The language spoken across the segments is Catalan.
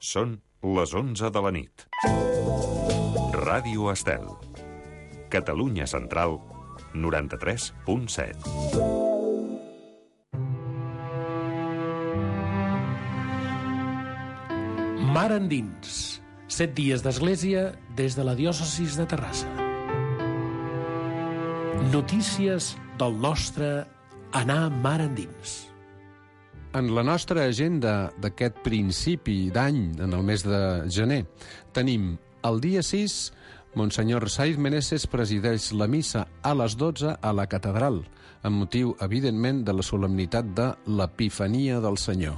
Són les 11 de la nit. Ràdio Estel. Catalunya Central, 93.7. Mar endins. 7 dies d'església des de la diòcesis de Terrassa. Notícies del nostre anar mar endins. En la nostra agenda d'aquest principi d'any, en el mes de gener, tenim el dia 6, Monsenyor Saiz Meneses presideix la missa a les 12 a la catedral, amb motiu, evidentment, de la solemnitat de l'Epifania del Senyor.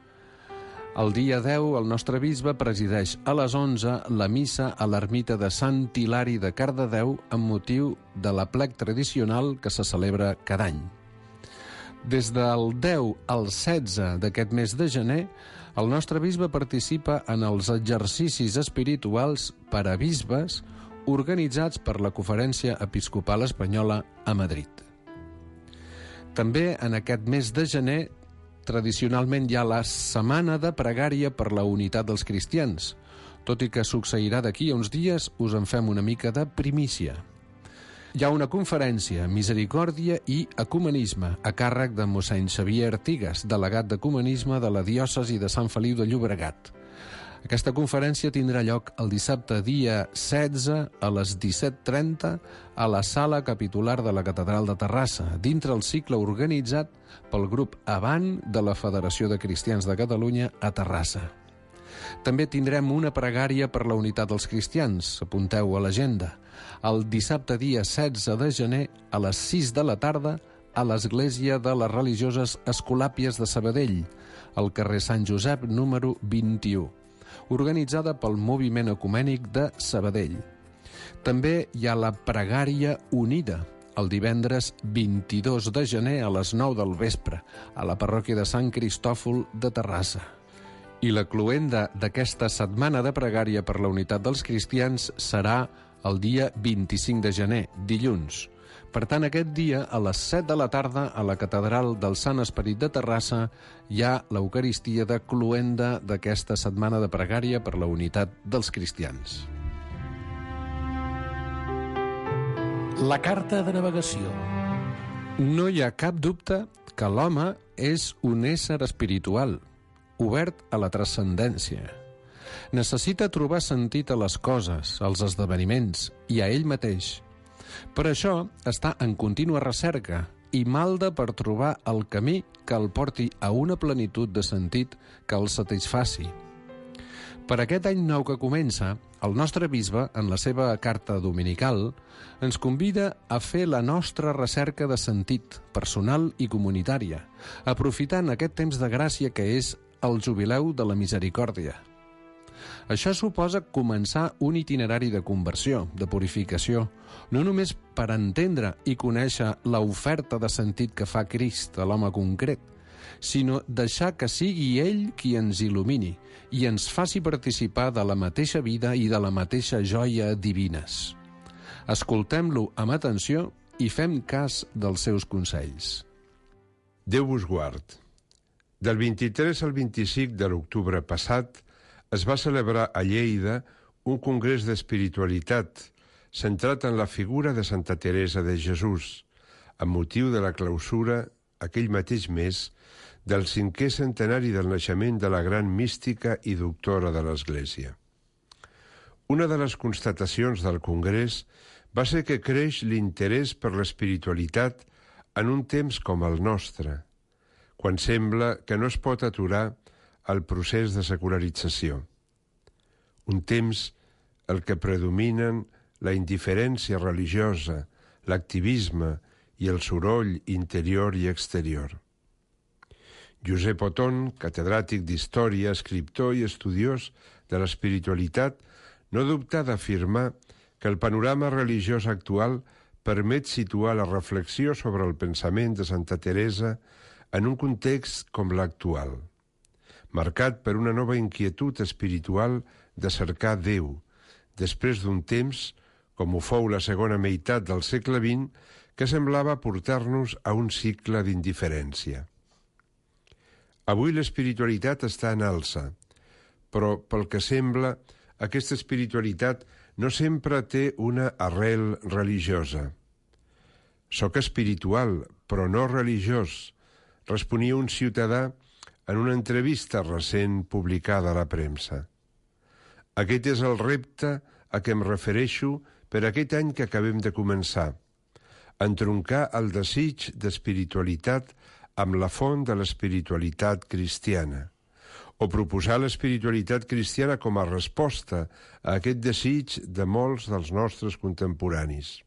El dia 10, el nostre bisbe presideix a les 11 la missa a l'ermita de Sant Hilari de Cardedeu amb motiu de l'aplec tradicional que se celebra cada any. Des del 10 al 16 d'aquest mes de gener, el nostre bisbe participa en els exercicis espirituals per a bisbes organitzats per la Conferència Episcopal Espanyola a Madrid. També en aquest mes de gener, tradicionalment hi ha la Setmana de Pregària per la Unitat dels Cristians. Tot i que succeirà d'aquí a uns dies, us en fem una mica de primícia. Hi ha una conferència, Misericòrdia i Ecumenisme, a càrrec de mossèn Xavier Artigas, delegat d'Ecumenisme de la diòcesi de Sant Feliu de Llobregat. Aquesta conferència tindrà lloc el dissabte dia 16 a les 17:30 a la sala capitular de la Catedral de Terrassa, dintre el cicle organitzat pel grup Avant de la Federació de Cristians de Catalunya a Terrassa. També tindrem una pregària per la unitat dels cristians, apunteu a l'agenda, el dissabte dia 16 de gener a les 6 de la tarda a l'Església de les Religioses Escolàpies de Sabadell, al carrer Sant Josep número 21, organitzada pel Moviment Ecumènic de Sabadell. També hi ha la pregària unida, el divendres 22 de gener a les 9 del vespre, a la parròquia de Sant Cristòfol de Terrassa. I la cloenda d'aquesta setmana de pregària per la unitat dels cristians serà el dia 25 de gener, dilluns. Per tant, aquest dia, a les 7 de la tarda, a la Catedral del Sant Esperit de Terrassa, hi ha l'Eucaristia de cloenda d'aquesta setmana de pregària per la unitat dels cristians. La carta de navegació. No hi ha cap dubte que l'home és un ésser espiritual, obert a la transcendència. Necessita trobar sentit a les coses, als esdeveniments i a ell mateix. Per això està en contínua recerca i malda per trobar el camí que el porti a una plenitud de sentit que el satisfaci. Per aquest any nou que comença, el nostre bisbe, en la seva carta dominical, ens convida a fer la nostra recerca de sentit personal i comunitària, aprofitant aquest temps de gràcia que és el jubileu de la misericòrdia. Això suposa començar un itinerari de conversió, de purificació, no només per entendre i conèixer l'oferta de sentit que fa Crist a l'home concret, sinó deixar que sigui ell qui ens il·lumini i ens faci participar de la mateixa vida i de la mateixa joia divines. Escoltem-lo amb atenció i fem cas dels seus consells. Déu vos guard. Del 23 al 25 de l'octubre passat es va celebrar a Lleida un congrés d'espiritualitat centrat en la figura de Santa Teresa de Jesús, amb motiu de la clausura, aquell mateix mes, del 5è centenari del naixement de la gran mística i doctora de l'Església. Una de les constatacions del congrés va ser que creix l'interès per l'espiritualitat en un temps com el nostre, quan sembla que no es pot aturar el procés de secularització. Un temps el que predominen la indiferència religiosa, l'activisme i el soroll interior i exterior. Josep Oton, catedràtic d'història, escriptor i estudiós de l'espiritualitat, no dubta d'afirmar que el panorama religiós actual permet situar la reflexió sobre el pensament de Santa Teresa en un context com l'actual, marcat per una nova inquietud espiritual de cercar Déu, després d'un temps, com ho fou la segona meitat del segle XX, que semblava portar-nos a un cicle d'indiferència. Avui l'espiritualitat està en alça, però pel que sembla, aquesta espiritualitat no sempre té una arrel religiosa. «Soc espiritual, però no religiós», responia un ciutadà en una entrevista recent publicada a la premsa. Aquest és el repte a què em refereixo per aquest any que acabem de començar, entroncar el desig d'espiritualitat amb la font de l'espiritualitat cristiana, o proposar l'espiritualitat cristiana com a resposta a aquest desig de molts dels nostres contemporanis.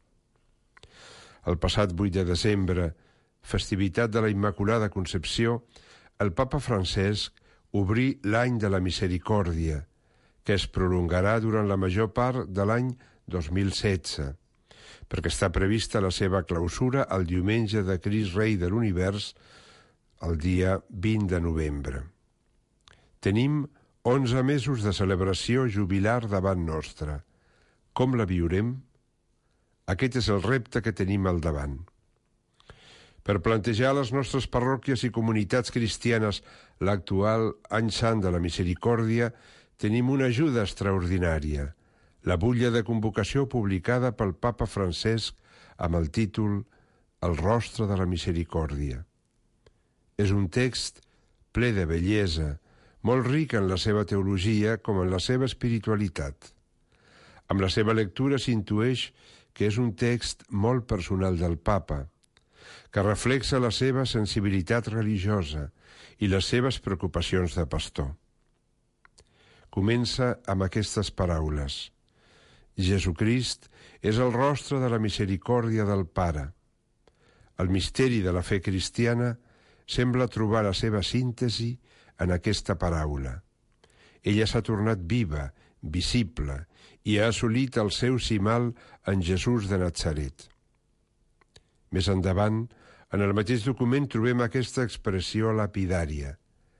El passat 8 de desembre, festivitat de la Immaculada Concepció, el papa Francesc obrí l'any de la Misericòrdia, que es prolongarà durant la major part de l'any 2016, perquè està prevista la seva clausura el diumenge de Crist Rei de l'Univers, el dia 20 de novembre. Tenim 11 mesos de celebració jubilar davant nostra. Com la viurem? Aquest és el repte que tenim al davant. Per plantejar a les nostres parròquies i comunitats cristianes l'actual Any Sant de la Misericòrdia, tenim una ajuda extraordinària, la butlla de convocació publicada pel papa Francesc amb el títol El rostre de la misericòrdia. És un text ple de bellesa, molt ric en la seva teologia com en la seva espiritualitat. Amb la seva lectura s'intueix que és un text molt personal del papa, que reflexa la seva sensibilitat religiosa i les seves preocupacions de pastor. Comença amb aquestes paraules. Jesucrist és el rostre de la misericòrdia del Pare. El misteri de la fe cristiana sembla trobar la seva síntesi en aquesta paraula. Ella s'ha tornat viva, visible, i ha assolit el seu cimal en Jesús de Natzaret. Més endavant, en el mateix document trobem aquesta expressió lapidària.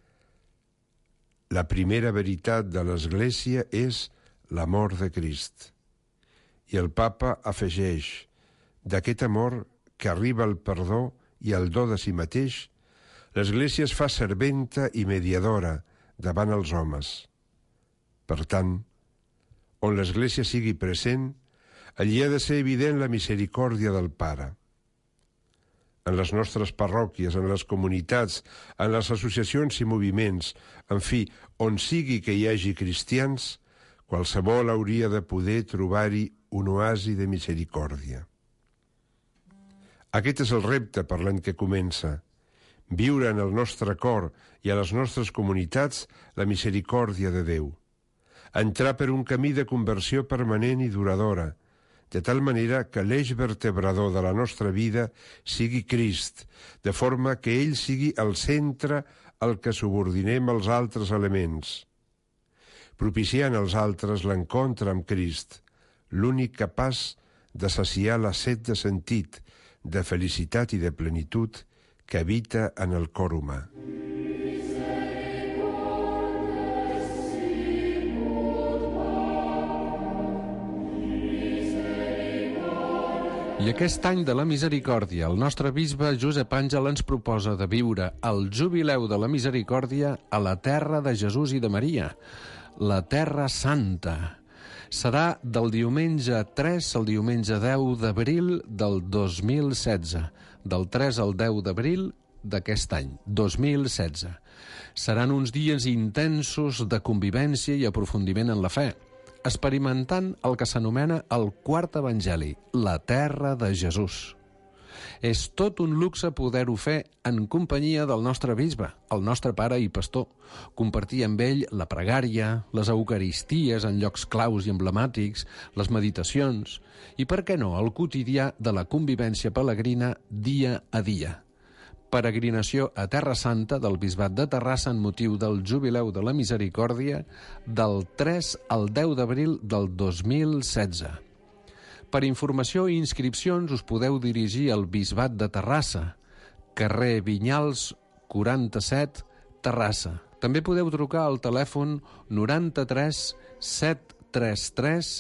La primera veritat de l'Església és l'amor de Crist. I el papa afegeix, d'aquest amor que arriba al perdó i al do de si mateix, l'Església es fa serventa i mediadora davant els homes. Per tant, on l'Església sigui present, allí ha de ser evident la misericòrdia del Pare. En les nostres parròquies, en les comunitats, en les associacions i moviments, en fi, on sigui que hi hagi cristians, qualsevol hauria de poder trobar-hi un oasi de misericòrdia. Aquest és el repte per l'any que comença, viure en el nostre cor i a les nostres comunitats la misericòrdia de Déu, entrar per un camí de conversió permanent i duradora, de tal manera que l'eix vertebrador de la nostra vida sigui Crist, de forma que ell sigui el centre al que subordinem els altres elements, propiciant als altres l'encontre amb Crist, l'únic capaç de saciar la set de sentit, de felicitat i de plenitud que habita en el cor humà. I aquest any de la misericòrdia, el nostre bisbe Josep Àngel ens proposa de viure el jubileu de la misericòrdia a la terra de Jesús i de Maria, la Terra Santa. Serà del diumenge 3 al diumenge 10 d'abril del 2016, del 3 al 10 d'abril d'aquest any, 2016. Seran uns dies intensos de convivència i aprofundiment en la fe, experimentant el que s'anomena el quart evangeli, la terra de Jesús. És tot un luxe poder-ho fer en companyia del nostre bisbe, el nostre pare i pastor, compartir amb ell la pregària, les eucaristies en llocs claus i emblemàtics, les meditacions i, per què no, el quotidià de la convivència pelegrina dia a dia. Peregrinació a Terra Santa del Bisbat de Terrassa en motiu del Jubileu de la Misericòrdia del 3 al 10 d'abril del 2016. Per informació i inscripcions us podeu dirigir al Bisbat de Terrassa, carrer Vinyals 47, Terrassa. També podeu trucar al telèfon 93 733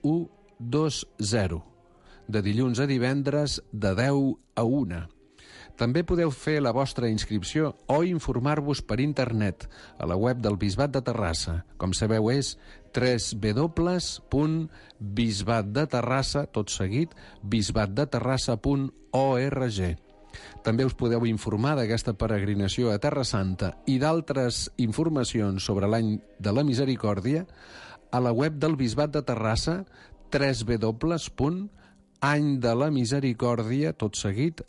7120, de dilluns a divendres de 10 a 1. També podeu fer la vostra inscripció o informar-vos per internet a la web del Bisbat de Terrassa. Com sabeu, és www.bisbatdeterrassa, tot seguit, bisbatdeterrassa.org. També us podeu informar d'aquesta peregrinació a Terra Santa i d'altres informacions sobre l'any de la Misericòrdia a la web del Bisbat de Terrassa, www.anydelamisericòrdia, tot seguit,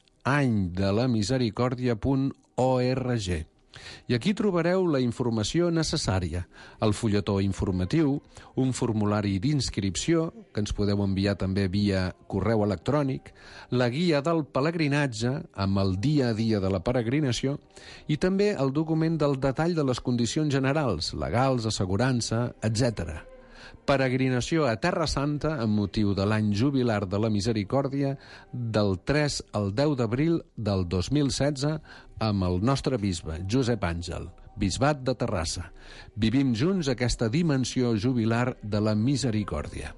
anydelamisericòrdia.org. I aquí trobareu la informació necessària, el fulletó informatiu, un formulari d'inscripció, que ens podeu enviar també via correu electrònic, la guia del pelegrinatge, amb el dia a dia de la peregrinació, i també el document del detall de les condicions generals, legals, assegurança, etc. Peregrinació a Terra Santa amb motiu de l'any jubilar de la Misericòrdia del 3 al 10 d'abril del 2016 amb el nostre bisbe, Josep Àngel, Bisbat de Terrassa. Vivim junts aquesta dimensió jubilar de la Misericòrdia.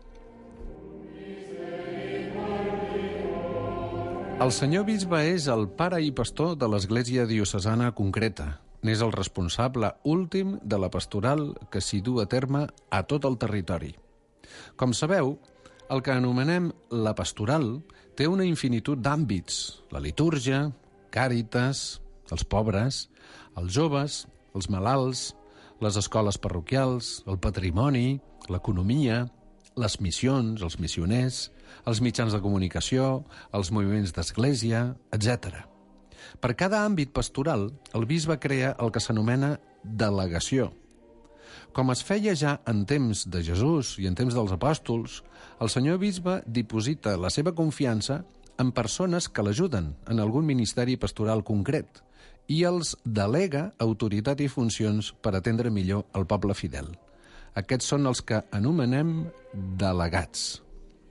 El senyor bisbe és el pare i pastor de l'Església Diocesana concreta. N'és el responsable últim de la pastoral que s'hi du a terme a tot el territori. Com sabeu, el que anomenem la pastoral té una infinitud d'àmbits: la litúrgia, càritas, els pobres, els joves, els malalts, les escoles parroquials, el patrimoni, l'economia, les missions, els missioners, els mitjans de comunicació, els moviments d'església, etc. Per cada àmbit pastoral, el bisbe crea el que s'anomena delegació. Com es feia ja en temps de Jesús i en temps dels apòstols, el senyor bisbe diposita la seva confiança en persones que l'ajuden en algun ministeri pastoral concret i els delega autoritat i funcions per atendre millor el poble fidel. Aquests són els que anomenem delegats.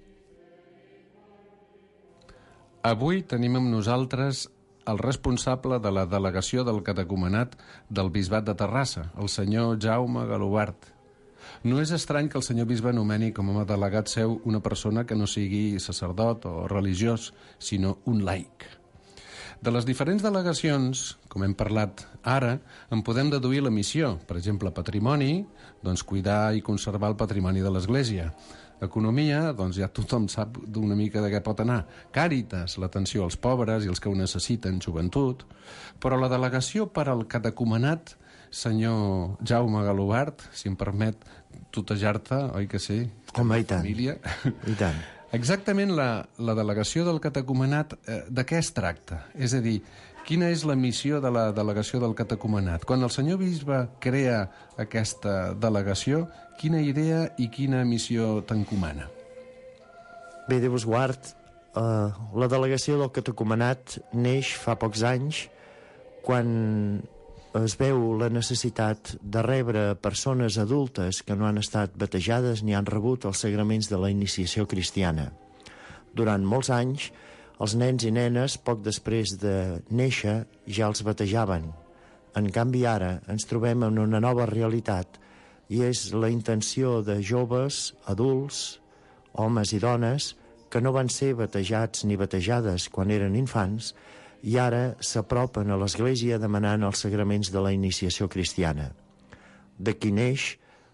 Avui tenim amb nosaltres el responsable de la delegació del catecumenat del Bisbat de Terrassa, el senyor Jaume Galobart. No és estrany que el senyor bisbe anomeni com a delegat seu una persona que no sigui sacerdot o religiós, sinó un laic. De les diferents delegacions, com hem parlat ara, en podem deduir la missió. Per exemple, patrimoni, doncs cuidar i conservar el patrimoni de l'Església. Economia, doncs ja tothom sap d'una mica de què pot anar. Càritas, l'atenció als pobres i els que ho necessiten, joventut. Però la delegació per al catecumenat, senyor Jaume Galobart, si em permet tutejar-te, oi que sí? Home, i tant. Família. I tant. Exactament la delegació del catecumenat, de què es tracta? És a dir, quina és la missió de la delegació del catecumenat? Quan el senyor bisbe crea aquesta delegació, quina idea i quina missió t'encomana? Bé, Déu us guard, la delegació del catecumenat neix fa pocs anys quan es veu la necessitat de rebre persones adultes que no han estat batejades ni han rebut els sagraments de la iniciació cristiana. Durant molts anys, els nens i nenes, poc després de néixer, ja els batejaven. En canvi, ara ens trobem en una nova realitat i és la intenció de joves, adults, homes i dones, que no van ser batejats ni batejades quan eren infants i ara s'apropen a l'Església demanant els sagraments de la iniciació cristiana. D'aquí neix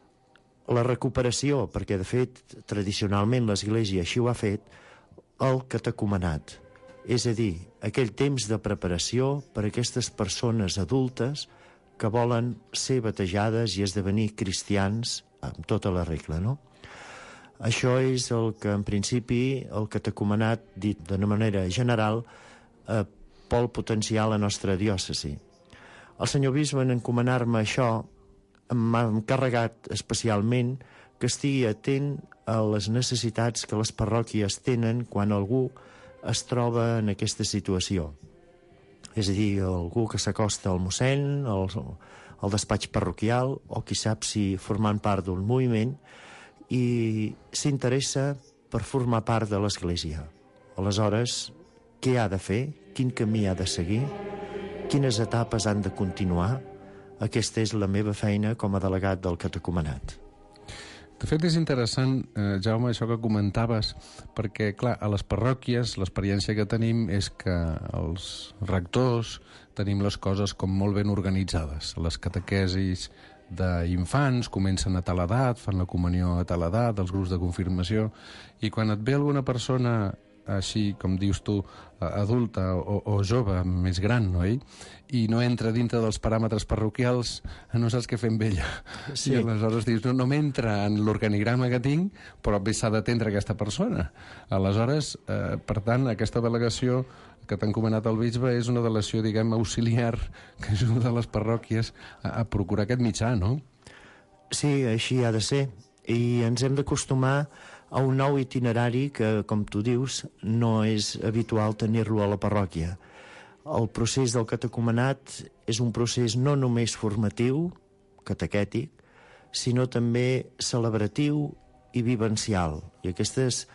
la recuperació, perquè de fet tradicionalment l'Església així ho ha fet, el catecumenat. És a dir, aquell temps de preparació per a aquestes persones adultes que volen ser batejades i esdevenir cristians amb tota la regla, no? Això és el que en principi el catecumenat, dit d'una manera general, vol potenciar la nostra diòcesi. El senyor bisbe, en encomanar-me això, m'ha encarregat especialment que estigui atent a les necessitats que les parròquies tenen quan algú es troba en aquesta situació. És a dir, algú que s'acosta al mossèn, al despatx parroquial, o qui sap si formant part d'un moviment, i s'interessa per formar part de l'Església. Aleshores, què ha de fer? Quin camí ha de seguir? Quines etapes han de continuar? Aquesta és la meva feina com a delegat del catecumenat. De fet, és interessant, Jaume, això que comentaves, perquè, clar, a les parròquies l'experiència que tenim és que els rectors tenim les coses com molt ben organitzades. Les catequesis d'infants comencen a tal edat, fan la comunió a tal edat, els grups de confirmació, i quan et ve alguna persona així, com dius tu, adulta o jove, més gran, no? I no entra dintre dels paràmetres parroquials, no saps què fer amb ella. Sí. I aleshores dius, no m'entra en l'organigrama que tinc, però bé s'ha d'atendre aquesta persona. Aleshores, per tant, aquesta delegació que t'ha encomanat el bisbe és una delegació, diguem, auxiliar, que ajuda les parròquies a procurar aquest mitjà, no? Sí, així ha de ser. I ens hem d'acostumar a un nou itinerari que, com tu dius, no és habitual tenir-lo a la parròquia. El procés del catecumenat és un procés no només formatiu, catequètic, sinó també celebratiu i vivencial. I aquestes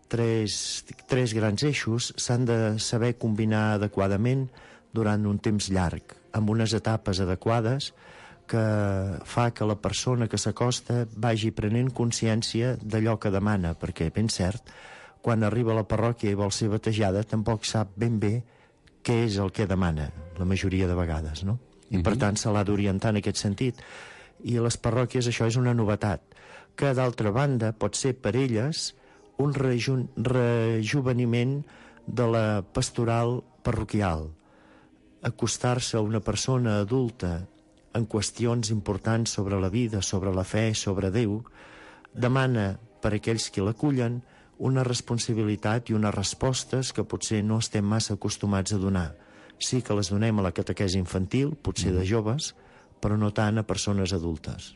tres grans eixos s'han de saber combinar adequadament durant un temps llarg, amb unes etapes adequades que fa que la persona que s'acosta vagi prenent consciència d'allò que demana, perquè, ben cert, quan arriba a la parròquia i vol ser batejada, tampoc sap ben bé què és el que demana, la majoria de vegades, no? I, per tant, se l'ha d'orientar en aquest sentit. I a les parròquies això és una novetat, que, d'altra banda, pot ser per elles un rejuveniment de la pastoral parroquial. Acostar-se a una persona adulta en qüestions importants sobre la vida, sobre la fe, sobre Déu, demana per a aquells que l'acullen una responsabilitat i unes respostes que potser no estem massa acostumats a donar. Sí que les donem a la catequesi infantil, potser de joves, però no tant a persones adultes.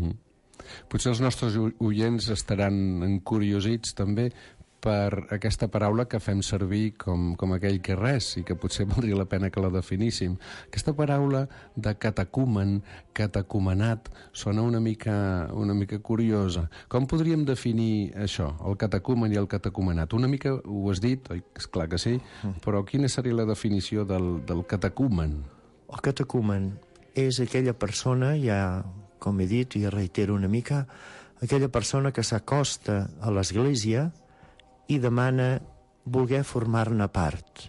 Potser els nostres oients estaran encuriosits també per aquesta paraula que fem servir com aquell que res, i que potser valdria la pena que la definíssim. Aquesta paraula de catecumen, catecumenat, sona una mica curiosa. Com podríem definir això, el catecumen i el catecumenat? Una mica ho has dit, oi? És clar que sí, però quina seria la definició del catecumen? El catecumen és aquella persona, ja com he dit i reitero una mica, aquella persona que s'acosta a l'Església i demana voler formar-ne part.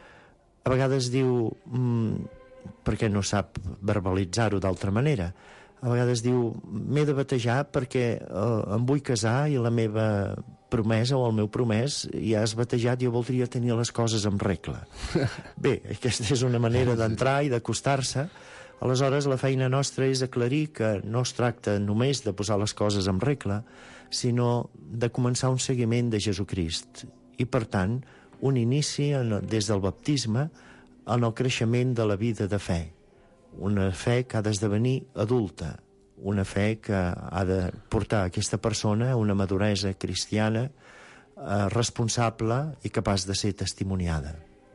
A vegades diu, perquè no sap verbalitzar-ho d'altra manera, a vegades diu, m'he de batejar perquè em vull casar i la meva promesa o el meu promès ja has batejat i jo voldria tenir les coses en regla. Bé, aquesta és una manera d'entrar i d'acostar-se. Aleshores, la feina nostra és aclarir que no es tracta només de posar les coses en regla, sinó de començar un seguiment de Jesucrist. I, per tant, un inici des del baptisme en el creixement de la vida de fe. Una fe que ha d'esdevenir adulta, una fe que ha de portar aquesta persona a una maduresa cristiana responsable i capaç de ser testimoniada.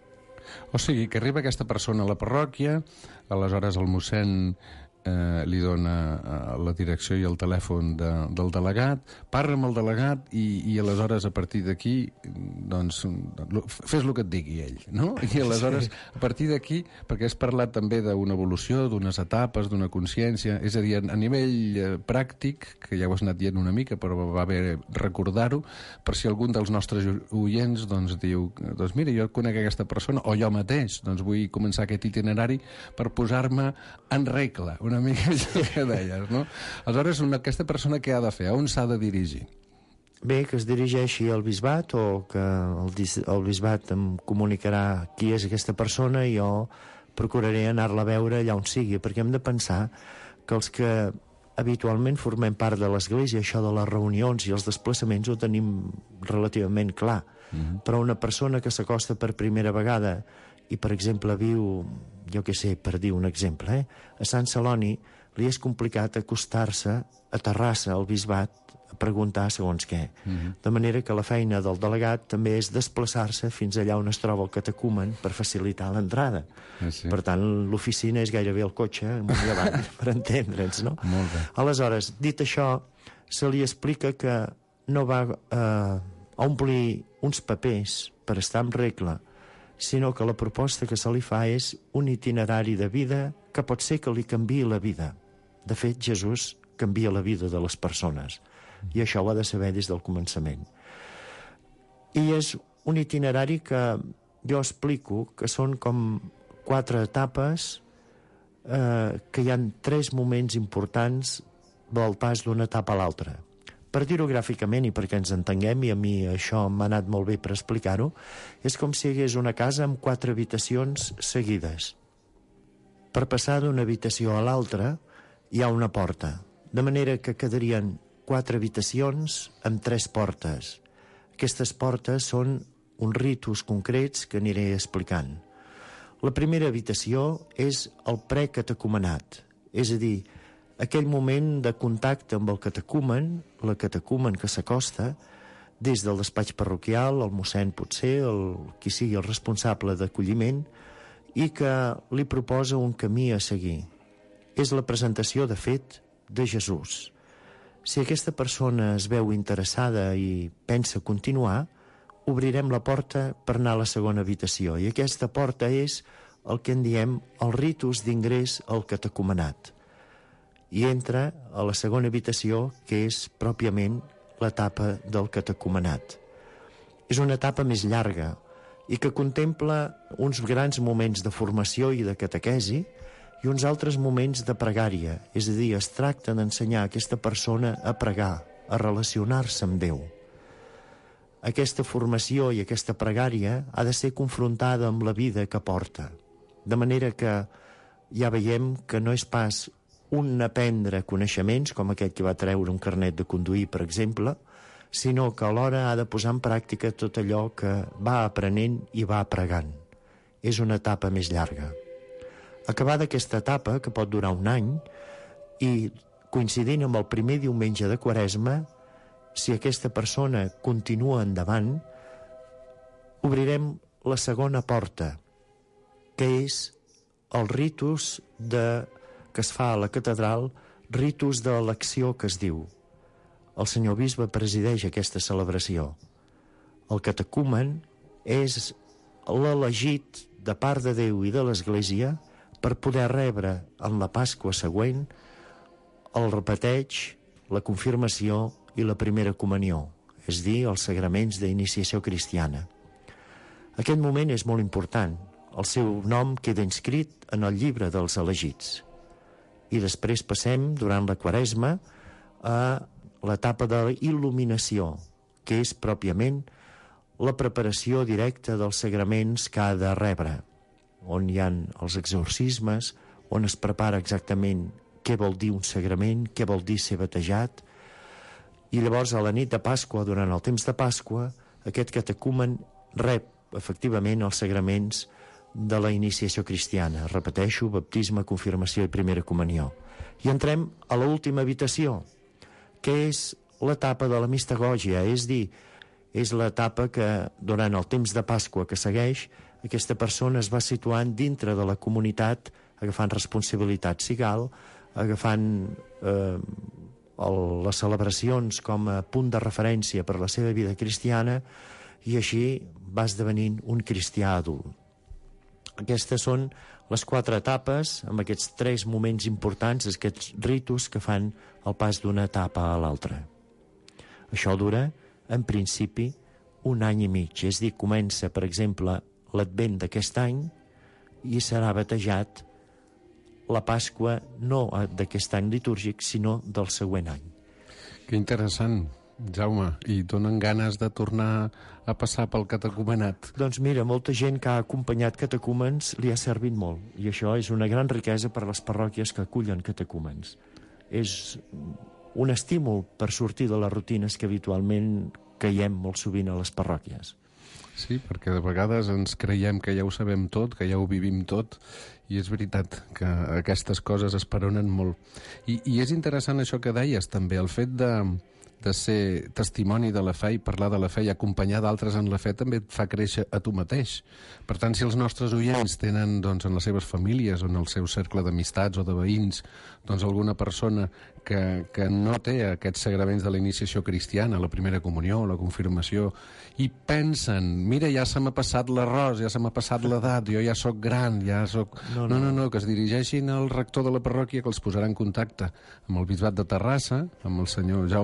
O sigui, que arriba aquesta persona a la parròquia, aleshores el mossèn li dona la direcció i el telèfon del delegat, parla amb el delegat i aleshores a partir d'aquí doncs fes el que et digui ell, no? I aleshores a partir d'aquí, perquè has parlat també d'una evolució, d'unes etapes, d'una consciència, és a dir, a nivell pràctic, que ja ho has anat dient una mica, però va bé recordar-ho, per si algun dels nostres oients doncs diu, doncs mira, jo conec aquesta persona, o jo mateix, doncs vull començar aquest itinerari per posar-me en regla, una mica això que deies, no? Aleshores, aquesta persona què ha de fer? A on s'ha de dirigir? Bé, que es dirigeixi al bisbat o que el bisbat em comunicarà qui és aquesta persona i jo procuraré anar-la a veure allà on sigui, perquè hem de pensar que els que habitualment formem part de l'Església, això de les reunions i els desplaçaments ho tenim relativament clar. Però una persona que s'acosta per primera vegada i, per exemple, viu, jo què sé, per dir un exemple, a Sant Celoni, li és complicat acostar-se a Terrassa, al bisbat, a preguntar segons què. De manera que la feina del delegat també és desplaçar-se fins allà on es troba el catecumen per facilitar l'entrada. Sí. Per tant, l'oficina és gairebé el cotxe, amunt i avall, per entendre'ns, no? Molt bé. Aleshores, dit això, se li explica que no va a omplir uns papers per estar en regla, sinó que la proposta que se li fa és un itinerari de vida que pot ser que li canviï la vida. De fet, Jesús canvia la vida de les persones. i això ho ha de saber des del començament. I és un itinerari que jo explico que són com 4 etapes, que hi ha 3 moments importants del pas d'una etapa a l'altra. Per dir-ho gràficament i perquè ens entenguem, i a mi això m'ha anat molt bé per explicar-ho, és com si hi hagués una casa amb 4 habitacions seguides. Per passar d'una habitació a l'altra hi ha una porta, de manera que quedarien 4 habitacions amb 3 portes. Aquestes portes són uns ritus concrets que aniré explicant. La primera habitació és el precatecumenat, és a dir, aquell moment de contacte amb el catecumen, la catecumen que s'acosta, des del despatx parroquial, el mossèn potser, qui sigui el responsable d'acolliment, i que li proposa un camí a seguir. És la presentació, de fet, de Jesús. Si aquesta persona es veu interessada i pensa continuar, obrirem la porta per anar a la segona habitació, i aquesta porta és el que en diem el ritus d'ingrés al catecumenat. I entra a la segona habitació, que és pròpiament l'etapa del catecumenat. És una etapa més llarga i que contempla uns grans moments de formació i de catequesi i uns altres moments de pregària, és a dir, es tracta d'ensenyar a aquesta persona a pregar, a relacionar-se amb Déu. Aquesta formació i aquesta pregària ha de ser confrontada amb la vida que porta, de manera que ja veiem que no és pas un aprendre coneixements, com aquell que va treure un carnet de conduir, per exemple, sinó que alhora ha de posar en pràctica tot allò que va aprenent i va pregant. És una etapa més llarga. Acabada aquesta etapa, que pot durar un any, i coincidint amb el primer diumenge de Quaresma, si aquesta persona continua endavant, obrirem la segona porta, que és el ritus que es fa a la catedral, ritus de l'elecció que es diu. El senyor bisbe presideix aquesta celebració. El catecumen és l'elegit de part de Déu i de l'Església per poder rebre en la Pasqua següent el repeteig, la confirmació i la primera comunió, és dir, els sagraments d'iniciació cristiana. Aquest moment és molt important. El seu nom queda inscrit en el llibre dels elegits. I després passem, durant la Quaresma, a l'etapa de la il·luminació, que és pròpiament la preparació directa dels sagraments que ha de rebre, on hi ha els exorcismes, on es prepara exactament què vol dir un sagrament, què vol dir ser batejat, i llavors a la nit de Pasqua, durant el temps de Pasqua, aquest catecumen rep efectivament els sagraments de la iniciació cristiana. Repeteixo, baptisme, confirmació i primera comunió. I entrem a l'última habitació, que és l'etapa de la mistagògia, és dir, és l'etapa que durant el temps de Pasqua que segueix, aquesta persona es va situant dintre de la comunitat, agafant responsabilitat sigal, agafant les celebracions com a punt de referència per la seva vida cristiana, i així va esdevenint un cristià adult. Aquestes són les 4 etapes, amb aquests 3 moments importants, aquests ritus que fan el pas d'una etapa a l'altra. Això dura, en principi, 1 any i mig. És dir, comença, per exemple, l'Advent d'aquest any i serà batejat la Pasqua no d'aquest any litúrgic, sinó del següent any. Que interessant, Jaume, i donen ganes de tornar a passar pel catecumenat. Doncs mira, molta gent que ha acompanyat catecúmens li ha servit molt, i això és una gran riquesa per a les parròquies que acullen catecúmens. És un estímul per sortir de les rutines que habitualment caiem molt sovint a les parròquies. Sí, perquè de vegades ens creiem que ja ho sabem tot, que ja ho vivim tot, i és veritat que aquestes coses esperonen molt. I és interessant això que deies, també, el fet de ser testimoni de la fe i parlar de la fe i acompanyar d'altres en la fe també et fa créixer a tu mateix. Per tant, si els nostres oients tenen doncs, en les seves famílies o en el seu cercle d'amistats o de veïns doncs, alguna persona que no té aquests sagraments de la iniciació cristiana, la primera comunió, la confirmació, i pensen, mira, ja se m'ha passat l'arròs, ja se m'ha passat l'edat, jo ja sóc gran, ja sóc... No, que es dirigeixin al rector de la parròquia, que els posarà en contacte amb el bisbat de Terrassa, amb el senyor Jaume Galobà,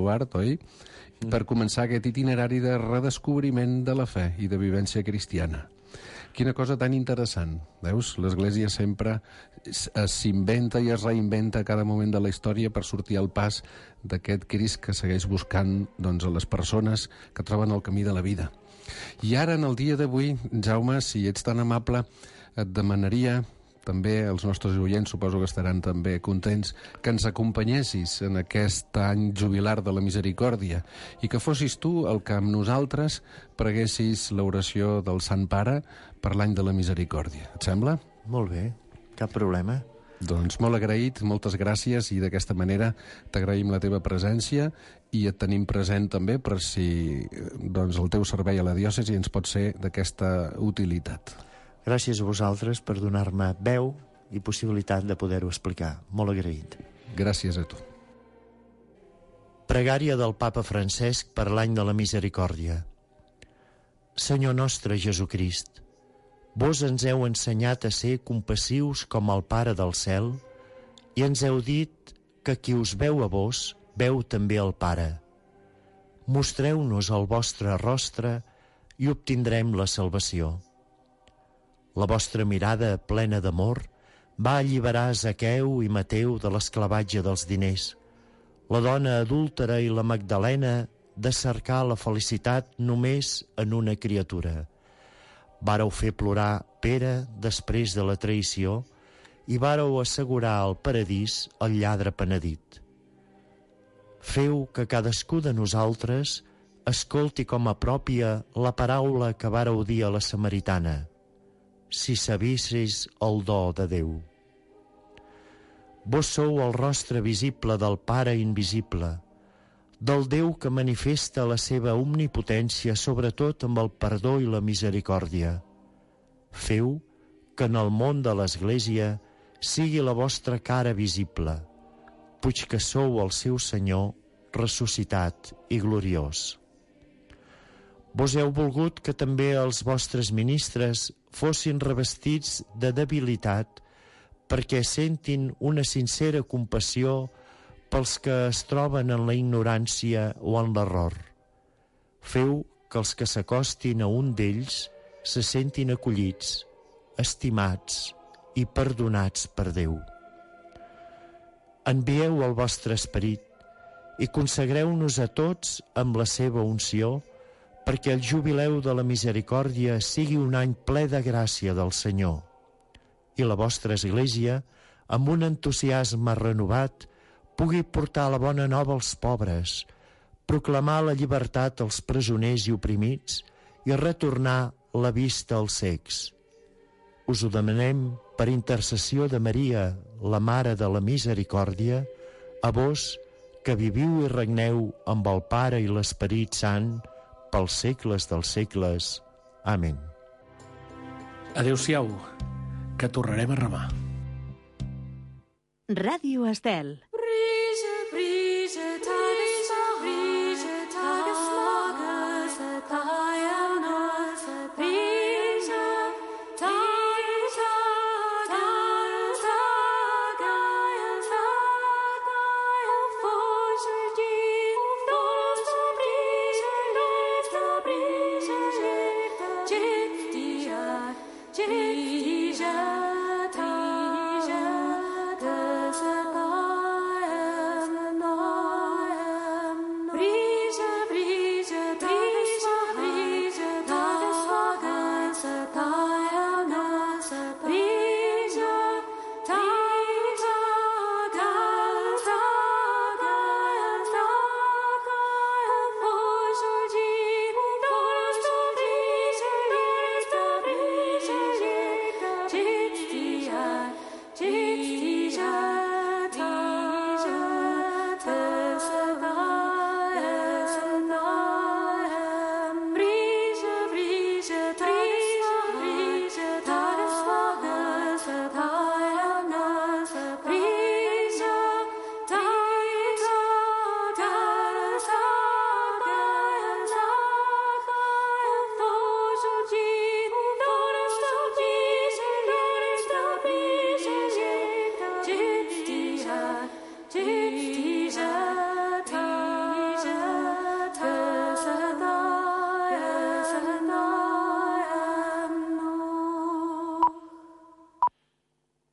Eduard, oi? Per començar aquest itinerari de redescobriment de la fe i de vivència cristiana. Quina cosa tan interessant, veus? L'Església sempre s'inventa i es reinventa a cada moment de la història per sortir al pas d'aquest Crist que segueix buscant, doncs, a les persones que troben el camí de la vida. I ara, en el dia d'avui, Jaume, si ets tan amable, et demanaria, també els nostres oients suposo que estaran també contents, que ens acompanyessis en aquest any jubilar de la Misericòrdia i que fossis tu el que amb nosaltres preguessis l'oració del Sant Pare per l'any de la Misericòrdia. Et sembla? Molt bé, cap problema. Doncs molt agraït, moltes gràcies, i d'aquesta manera t'agraïm la teva presència i et tenim present també per si doncs, el teu servei a la diòcesi ens pot ser d'aquesta utilitat. Gràcies a vosaltres per donar-me veu i possibilitat de poder-ho explicar. Molt agraït. Gràcies a tu. Pregària del Papa Francesc per l'any de la Misericòrdia. Senyor nostre Jesucrist, vos ens heu ensenyat a ser compassius com el Pare del cel i ens heu dit que qui us veu a vos, veu també el Pare. Mostreu-nos el vostre rostre i obtindrem la salvació. La vostra mirada plena d'amor va alliberar Zaqueu i Mateu de l'esclavatge dels diners, la dona adúltera i la Magdalena de cercar la felicitat només en una criatura. Vàreu fer plorar Pere després de la traïció i vàreu assegurar al paradís el lladre penedit. Feu que cadascú de nosaltres escolti com a pròpia la paraula que vàreu dir a la samaritana: si sabissis el do de Déu. Vos sou el rostre visible del Pare invisible, del Déu que manifesta la seva omnipotència, sobretot amb el perdó i la misericòrdia. Feu que en el món de l'Església sigui la vostra cara visible, puix que sou el seu Senyor ressuscitat i gloriós. Vos heu volgut que també els vostres ministres fossin revestits de debilitat perquè sentin una sincera compassió pels que es troben en la ignorància o en l'error. Feu que els que s'acostin a un d'ells se sentin acollits, estimats i perdonats per Déu. Envieu el vostre esperit i consagreu-nos a tots amb la seva unció perquè el jubileu de la misericòrdia sigui un any ple de gràcia del Senyor i la vostra Església, amb un entusiasme renovat, pugui portar la bona nova als pobres, proclamar la llibertat als presoners i oprimits i retornar la vista als cecs. Us ho demanem per intercessió de Maria, la Mare de la Misericòrdia, a vos que viviu i regneu amb el Pare i l'Esperit Sant pels segles dels segles. Amén. Adéu-siau, que tornarem a remar. Ràdio Estel.